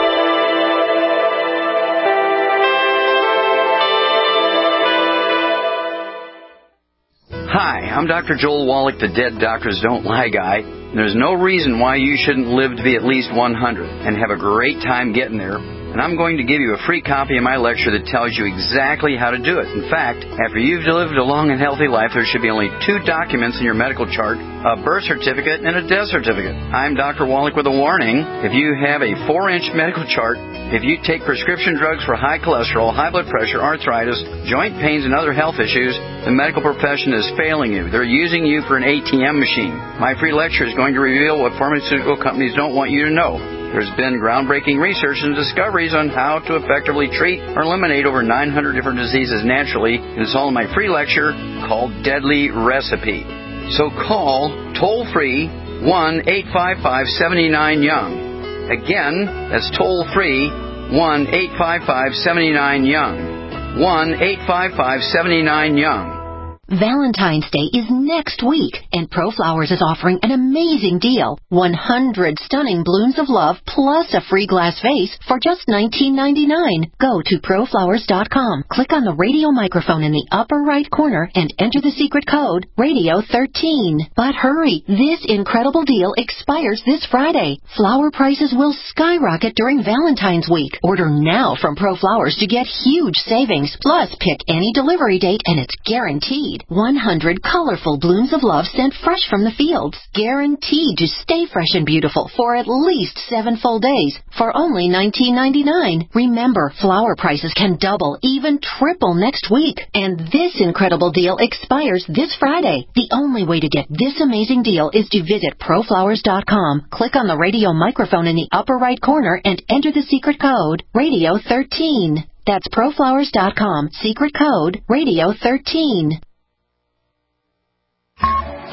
Hi, I'm Doctor Joel Wallach, the Dead Doctors Don't Lie guy. There's no reason why you shouldn't live to be at least one hundred and have a great time getting there. And I'm going to give you a free copy of my lecture that tells you exactly how to do it. In fact, after you've lived a long and healthy life, there should be only two documents in your medical chart, a birth certificate and a death certificate. I'm Doctor Wallach with a warning. If you have a four-inch medical chart, if you take prescription drugs for high cholesterol, high blood pressure, arthritis, joint pains, and other health issues, the medical profession is failing you. They're using you for an A T M machine. My free lecture is going to reveal what pharmaceutical companies don't want you to know. There's been groundbreaking research and discoveries on how to effectively treat or eliminate over nine hundred different diseases naturally. And it's all in my free lecture called Deadly Recipe. So call toll-free one eight five five, seven nine, young. Again, that's toll-free one eight five five, seven nine, young. one eight five five, seven nine, young. Valentine's Day is next week, and ProFlowers is offering an amazing deal. one hundred stunning blooms of love plus a free glass vase for just nineteen ninety-nine. Go to proflowers dot com, click on the radio microphone in the upper right corner, and enter the secret code radio thirteen. But hurry, this incredible deal expires this Friday. Flower prices will skyrocket during Valentine's week. Order now from ProFlowers to get huge savings. Plus, pick any delivery date and it's guaranteed. one hundred colorful blooms of love sent fresh from the fields, guaranteed to stay fresh and beautiful for at least seven full days for only nineteen ninety-nine. Remember, flower prices can double, even triple next week. And this incredible deal expires this Friday. The only way to get this amazing deal is to visit proflowers dot com, click on the radio microphone in the upper right corner, and enter the secret code radio thirteen. That's proflowers dot com, secret code radio thirteen.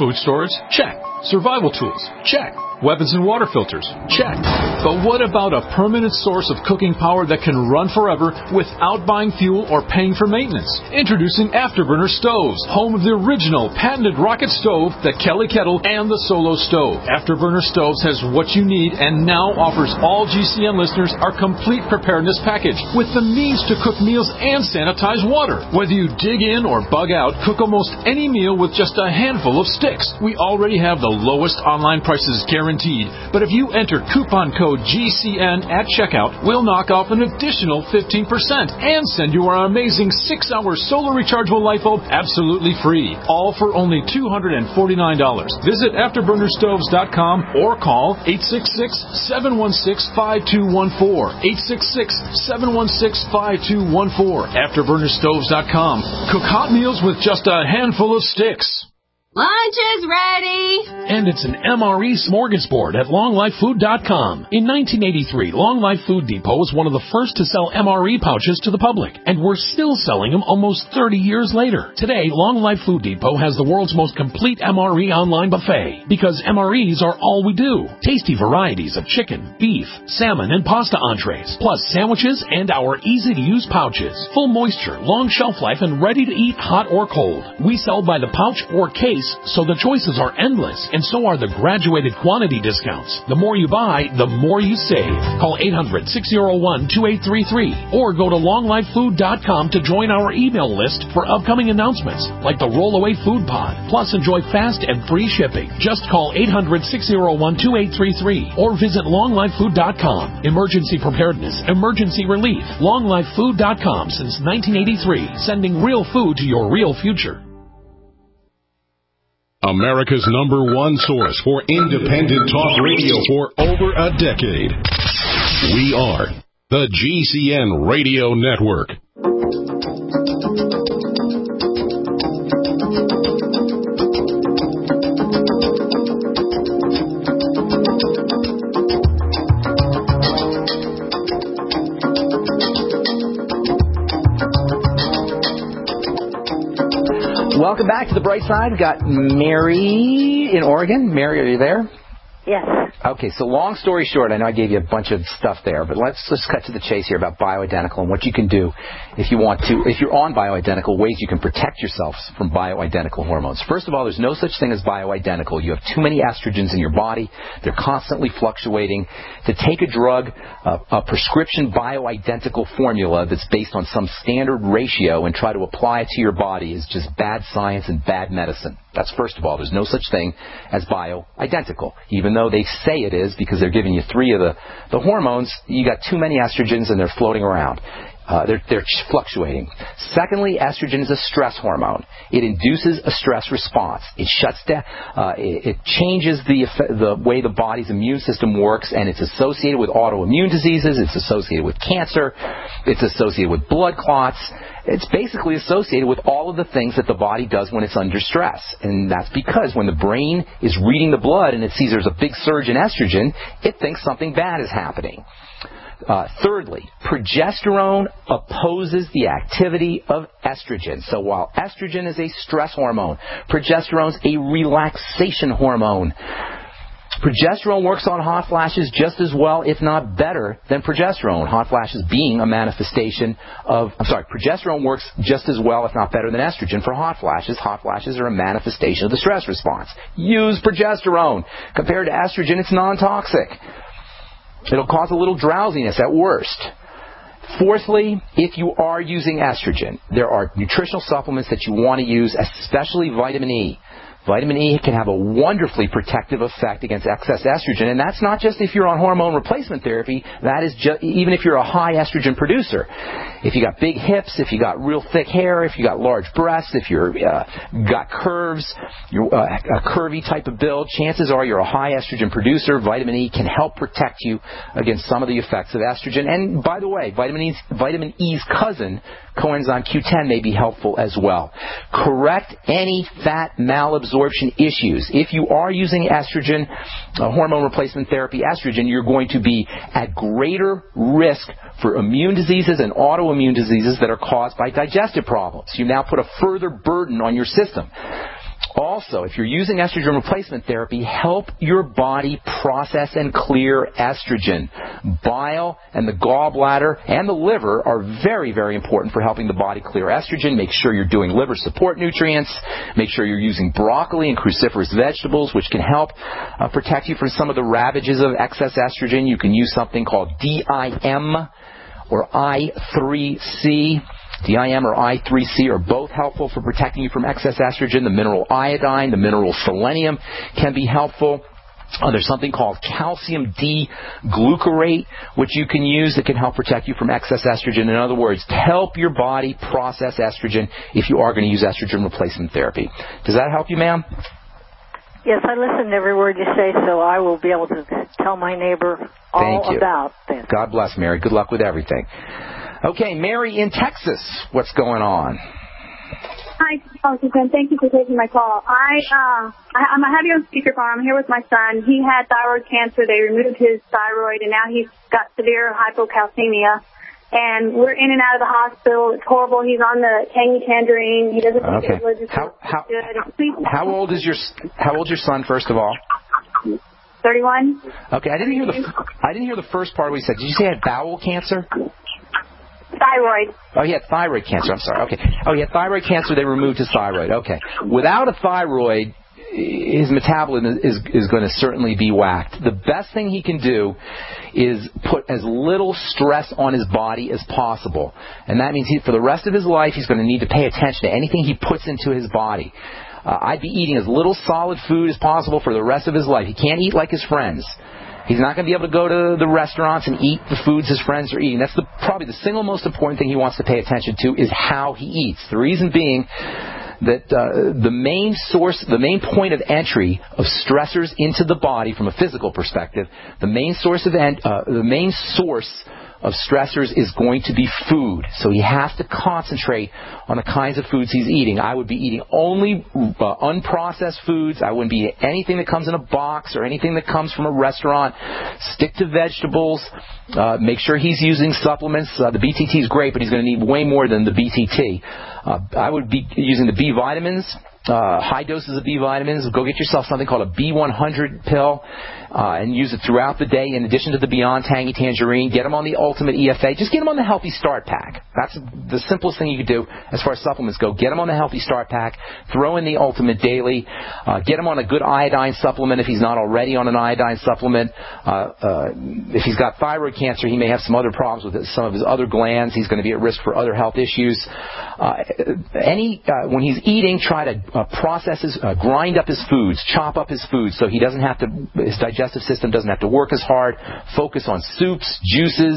Food storage? Check. Survival tools? Check. Weapons and water filters? Check. But what about a permanent source of cooking power that can run forever without buying fuel or paying for maintenance? Introducing Afterburner Stoves, home of the original patented rocket stove, the Kelly Kettle, and the Solo Stove. Afterburner Stoves has what you need and now offers all G C N listeners our complete preparedness package with the means to cook meals and sanitize water. Whether you dig in or bug out, cook almost any meal with just a handful of sticks. We already have the lowest online prices guaranteed. But if you enter coupon code G C N at checkout, we'll knock off an additional fifteen percent and send you our amazing six hour solar rechargeable light bulb absolutely free. All for only two hundred forty-nine dollars. Visit afterburner stoves dot com or call eight six six, seven one six, five two one four. eight six six, seven one six, five two one four. afterburner stoves dot com. Cook hot meals with just a handful of sticks. Lunch is ready! And it's an M R E smorgasbord at long life food dot com. In nineteen eighty-three, Long Life Food Depot was one of the first to sell M R E pouches to the public, and we're still selling them almost thirty years later. Today, Long Life Food Depot has the world's most complete M R E online buffet, because M R Es are all we do. Tasty varieties of chicken, beef, salmon, and pasta entrees, plus sandwiches and our easy-to-use pouches. Full moisture, long shelf life, and ready to eat hot or cold. We sell by the pouch or case, so the choices are endless, and so are the graduated quantity discounts. The more you buy, the more you save. Call eight hundred, six oh one, two eight three three or go to long life food dot com to join our email list for upcoming announcements like the Rollaway Food Pod. Plus, enjoy fast and free shipping. Just call eight hundred, six oh one, two eight three three or visit long life food dot com. Emergency preparedness, emergency relief. long life food dot com since nineteen eighty-three, sending real food to your real future. America's number one source for independent talk radio for over a decade. We are the G C N Radio Network. Welcome back to the Bright Side. We've got Mary in Oregon. Mary, are you there? Yes. Okay, so long story short, I know I gave you a bunch of stuff there, but let's just cut to the chase here about bioidentical and what you can do if you want to, if you're on bioidentical, ways you can protect yourself from bioidentical hormones. First of all, there's no such thing as bioidentical. You have too many estrogens in your body. They're constantly fluctuating. To take a drug, a, a prescription bioidentical formula that's based on some standard ratio and try to apply it to your body is just bad science and bad medicine. That's first of all. There's no such thing as bioidentical. Even though they say it is because they're giving you three of the, the hormones, you got too many estrogens and they're floating around. Uh, they're, they're fluctuating. Secondly, estrogen is a stress hormone. It induces a stress response. It shuts down, uh, it, it changes the, the way the body's immune system works, and it's associated with autoimmune diseases. It's associated with cancer. It's associated with blood clots. It's basically associated with all of the things that the body does when it's under stress. And that's because when the brain is reading the blood and it sees there's a big surge in estrogen, it thinks something bad is happening. Uh, thirdly, progesterone opposes the activity of estrogen. So while estrogen is a stress hormone, progesterone's a relaxation hormone. Progesterone works on hot flashes just as well, if not better, than progesterone. Hot flashes being a manifestation of, I'm sorry, progesterone works just as well, if not better, than estrogen for hot flashes. Hot flashes are a manifestation of the stress response. Use progesterone. Compared to estrogen, it's non-toxic. It'll cause a little drowsiness at worst. Fourthly, if you are using estrogen, there are nutritional supplements that you want to use, especially vitamin E. Vitamin E can have a wonderfully protective effect against excess estrogen, and that's not just if you're on hormone replacement therapy. That is just, even if you're a high estrogen producer. If you got big hips, if you got real thick hair, if you got large breasts, if you're uh, got curves, you're uh, a curvy type of build, chances are you're a high estrogen producer. Vitamin E can help protect you against some of the effects of estrogen. And by the way, vitamin E's, vitamin E's cousin, coenzyme Q ten, may be helpful as well. Correct any fat malabsorption issues. If you are using estrogen, uh, hormone replacement therapy, estrogen, you're going to be at greater risk for immune diseases and autoimmune diseases that are caused by digestive problems. You now put a further burden on your system. Also, if you're using estrogen replacement therapy, help your body process and clear estrogen. Bile and the gallbladder and the liver are very, very important for helping the body clear estrogen. Make sure you're doing liver support nutrients. Make sure you're using broccoli and cruciferous vegetables, which can help uh, protect you from some of the ravages of excess estrogen. You can use something called D I M or I three C. D I M or I three C are both helpful for protecting you from excess estrogen. The mineral iodine, the mineral selenium can be helpful. Uh, there's something called calcium D-glucarate, which you can use that can help protect you from excess estrogen. In other words, help your body process estrogen if you are going to use estrogen replacement therapy. Does that help you, ma'am? Yes, I listened to every word you say, so I will be able to tell my neighbor all Thank you. about this. God bless, Mary. Good luck with everything. Okay, Mary in Texas, what's going on? Hi, Congressman. Thank you for taking my call. I, uh, I, I'm I have you on speakerphone. I'm here with my son. He had thyroid cancer. They removed his thyroid, and now he's got severe hypocalcemia. And we're in and out of the hospital. It's horrible. He's on the tangy tangerine. He doesn't think Okay. his religious How, how, good. how old is your How old's your son? First of all, thirty-one. Okay, I didn't hear the I didn't hear the first part of what you said. Did you say he had bowel cancer? Thyroid. Oh, he had thyroid cancer. I'm sorry. Okay. Oh, he had thyroid cancer. They removed his thyroid. Okay. Without a thyroid, his metabolism is is going to certainly be whacked. The best thing he can do is put as little stress on his body as possible. And that means he, for the rest of his life, he's going to need to pay attention to anything he puts into his body. Uh, I'd be eating as little solid food as possible for the rest of his life. He can't eat like his friends. He's not going to be able to go to the restaurants and eat the foods his friends are eating. That's the, probably the single most important thing he wants to pay attention to is how he eats. The reason being that uh, the main source, the main point of entry of stressors into the body from a physical perspective, the main source of en- uh, the main source of stressors is going to be food. So he has to concentrate on the kinds of foods he's eating. I would be eating only uh, unprocessed foods. I wouldn't be eating anything that comes in a box or anything that comes from a restaurant. Stick to vegetables. Uh, make sure he's using supplements. Uh, the B T T is great, but he's going to need way more than the B T T. Uh, I would be using the B vitamins. Uh, high doses of B vitamins. Go get yourself something called a B one hundred pill uh, and use it throughout the day in addition to the Beyond Tangy Tangerine. Get them on the Ultimate E F A. Just get them on the Healthy Start Pack. That's the simplest thing you could do as far as supplements go. Get them on the Healthy Start Pack. Throw in the Ultimate Daily. Uh, get him on a good iodine supplement if he's not already on an iodine supplement. Uh, uh, if he's got thyroid cancer, he may have some other problems with some of his other glands. He's going to be at risk for other health issues. Uh, any uh, when he's eating, try to Uh, process his, uh, grind up his foods, chop up his foods so he doesn't have to, his digestive system doesn't have to work as hard. Focus on soups, juices,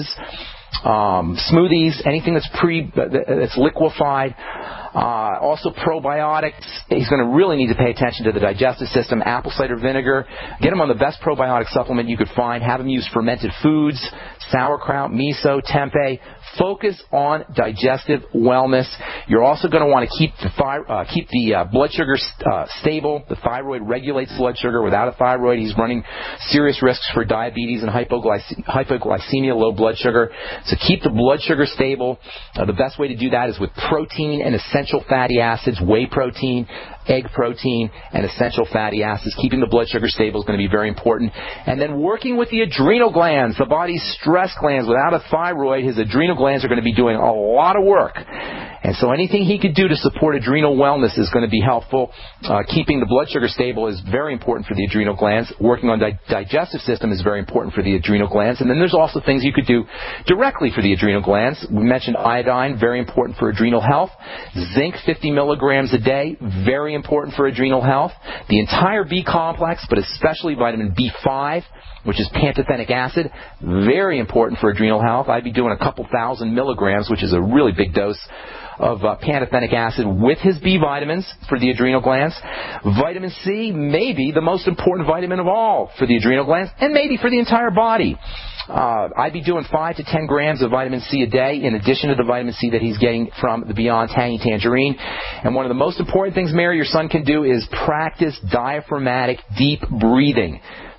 um, smoothies, anything that's pre, that's liquefied. Uh, also probiotics. He's going to really need to pay attention to the digestive system. Apple cider vinegar. Get him on the best probiotic supplement you could find. Have him use fermented foods, sauerkraut, miso, tempeh. Focus on digestive wellness. You're also going to want to keep the thy- uh, keep the uh, blood sugar st- uh, stable. The thyroid regulates blood sugar. Without a thyroid, he's running serious risks for diabetes and hypoglyce- hypoglycemia, low blood sugar. So keep the blood sugar stable. Uh, the best way to do that is with protein and essential fatty acids, whey protein, egg protein, and essential fatty acids. Keeping the blood sugar stable is going to be very important. And then working with the adrenal glands, the body's stress glands. Without a thyroid, his adrenal glands are going to be doing a lot of work. And so anything he could do to support adrenal wellness is going to be helpful. Uh, keeping the blood sugar stable is very important for the adrenal glands. Working on the di- digestive system is very important for the adrenal glands. And then there's also things you could do directly for the adrenal glands. We mentioned iodine, very important for adrenal health. Zinc, fifty milligrams a day, very important for adrenal health. The entire B complex, but especially vitamin B five, which is pantothenic acid, very important for adrenal health. I'd be doing a couple thousand milligrams, which is a really big dose of uh, pantothenic acid with his B vitamins for the adrenal glands. Vitamin C, maybe the most important vitamin of all for the adrenal glands, and maybe for the entire body. Uh, I'd be doing five to ten grams of vitamin C a day in addition to the vitamin C that he's getting from the Beyond Tangy Tangerine. And one of the most important things, Mary, your son can do is practice diaphragmatic deep breathing.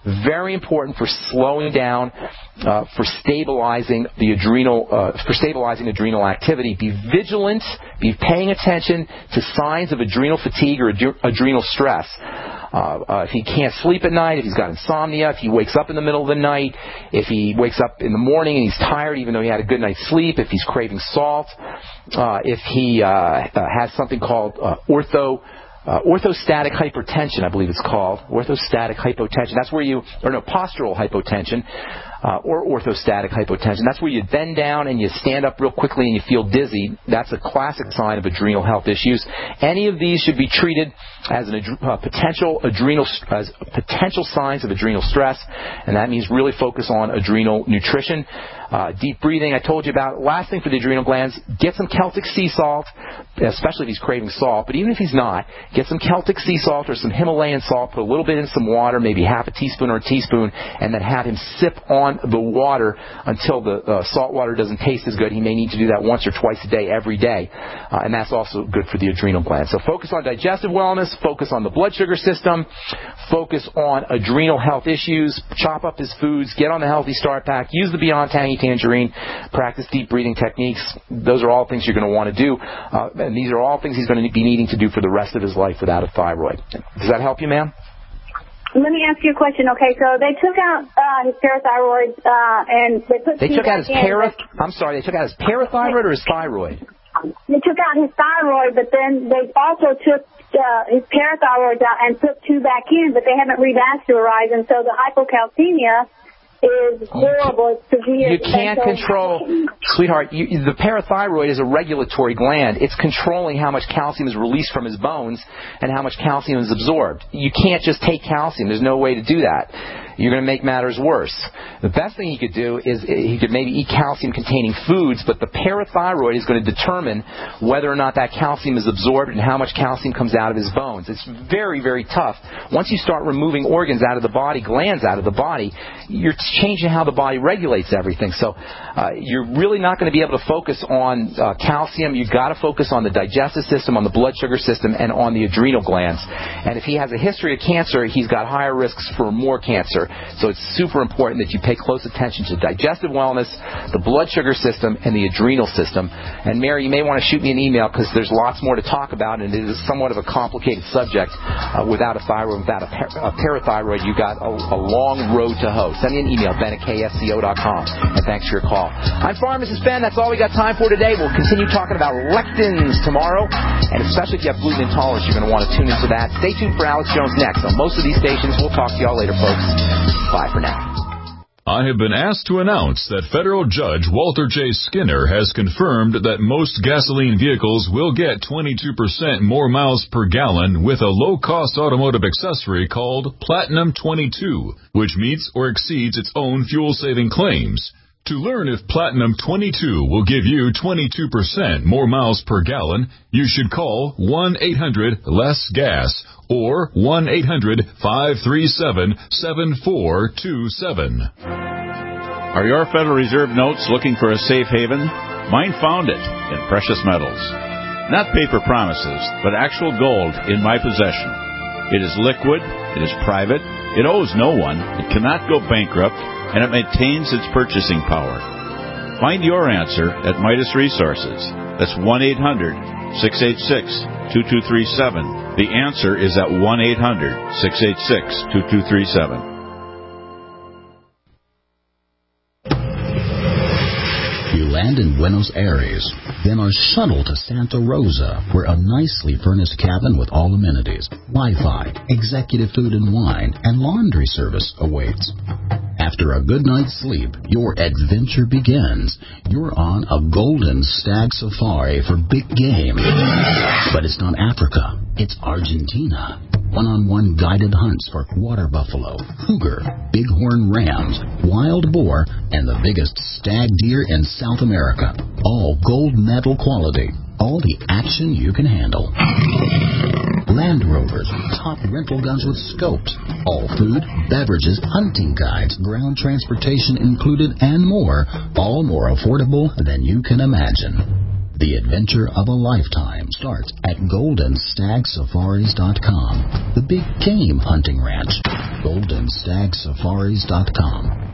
Very important for slowing down, uh, for stabilizing the adrenal, uh, for stabilizing adrenal activity. Be vigilant. Be paying attention to signs of adrenal fatigue or ad- adrenal stress. Uh, uh, if he can't sleep at night, if he's got insomnia, if he wakes up in the middle of the night, if he wakes up in the morning and he's tired even though he had a good night's sleep, if he's craving salt, uh, if he uh, uh, has something called uh, ortho. Uh, orthostatic hypertension, I believe it's called. Orthostatic hypotension. That's where you, or no, postural hypotension, uh, or orthostatic hypotension. That's where you bend down and you stand up real quickly and you feel dizzy. That's a classic sign of adrenal health issues. Any of these should be treated as an uh, potential adrenal, as potential signs of adrenal stress, and that means really focus on adrenal nutrition. Uh, deep breathing, I told you about. Last thing for the adrenal glands, get some Celtic sea salt, especially if he's craving salt. But even if he's not, get some Celtic sea salt or some Himalayan salt, put a little bit in some water, maybe half a teaspoon or a teaspoon, and then have him sip on the water until the uh, salt water doesn't taste as good. He may need to do that once or twice a day, every day. Uh, and that's also good for the adrenal glands. So focus on digestive wellness, focus on the blood sugar system, focus on adrenal health issues, chop up his foods, get on the Healthy Start Pack, use the Beyond Tangy Tangerine, practice deep breathing techniques. Those are all things you're going to want to do. Uh, and these are all things he's going to be needing to do for the rest of his life without a thyroid. Does that help you, ma'am? Let me ask you a question. Okay, so they took out uh, his parathyroid, uh, and they put. They took out his para. I'm sorry, they took out his parathyroid or his thyroid? They took out his thyroid, but then they also took uh, his parathyroid out and put two back in, but they haven't revascularized, and so the hypocalcemia is horrible. It's severe. You can't control, sweetheart, you, the parathyroid is a regulatory gland. It's controlling how much calcium is released from his bones and how much calcium is absorbed. You can't just take calcium. There's no way to do that. You're going to make matters worse. The best thing he could do is he could maybe eat calcium-containing foods, but the parathyroid is going to determine whether or not that calcium is absorbed and how much calcium comes out of his bones. It's very, very tough. Once you start removing organs out of the body, glands out of the body, you're changing how the body regulates everything. So uh, you're really not going to be able to focus on uh, calcium. You've got to focus on the digestive system, on the blood sugar system, and on the adrenal glands. And if he has a history of cancer, he's got higher risks for more cancer. So it's super important that you pay close attention to digestive wellness, the blood sugar system, and the adrenal system. And Mary, you may want to shoot me an email because there's lots more to talk about, and it is somewhat of a complicated subject. Uh, without a thyroid, without a, par- a parathyroid, you've got a, a long road to hoe. Send me an email, ben at k s c o dot com. And thanks for your call. I'm Pharmacist Ben. That's all we got time for today. We'll continue talking about lectins tomorrow, and especially if you have gluten intolerance, you're going to want to tune into that. Stay tuned for Alex Jones next on most of these stations. We'll talk to y'all later, folks. Bye for now. I have been asked to announce that federal judge Walter J. Skinner has confirmed that most gasoline vehicles will get twenty-two percent more miles per gallon with a low-cost automotive accessory called Platinum twenty-two, which meets or exceeds its own fuel-saving claims. To learn if Platinum twenty-two will give you twenty-two percent more miles per gallon, you should call one eight hundred less gas or one eight hundred five three seven seven four two seven. Are your Federal Reserve notes looking for a safe haven? Mine found it in precious metals. Not paper promises, but actual gold in my possession. It is liquid, it is private, it owes no one, it cannot go bankrupt, and it maintains its purchasing power. Find your answer at Midas Resources. That's one eight hundred six eight six two two three seven. The answer is at one eight hundred six eight six two two three seven. You land in Buenos Aires, then are shuttled to Santa Rosa, where a nicely furnished cabin with all amenities, Wi-Fi, executive food and wine, and laundry service awaits. After a good night's sleep, your adventure begins. You're on a golden stag safari for big game. But it's not Africa, it's Argentina. One-on-one guided hunts for water buffalo, cougar, bighorn rams, wild boar, and the biggest stag deer in South America. All gold medal quality. All the action you can handle. Land Rovers, top rental guns with scopes, all food, beverages, hunting guides, ground transportation included, and more, all more affordable than you can imagine. The adventure of a lifetime starts at golden stag safaris dot com, the big game hunting ranch. golden stag safaris dot com.